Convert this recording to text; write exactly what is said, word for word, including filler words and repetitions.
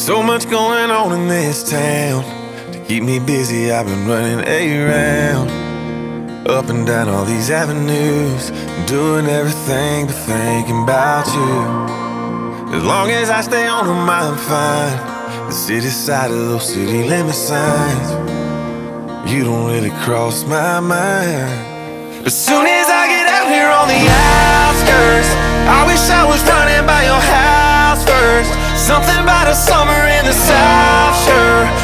So much going on in this town. To keep me busy, I've been running around, up and down all these avenues, doing everything but thinking about you. As long as I stay on them, I'm fine. The city side of those city limit signs, you don't really cross my mind. As soon as I get out here on the outskirts, I wish I was running by your house first. Something about a summer in the South, sure.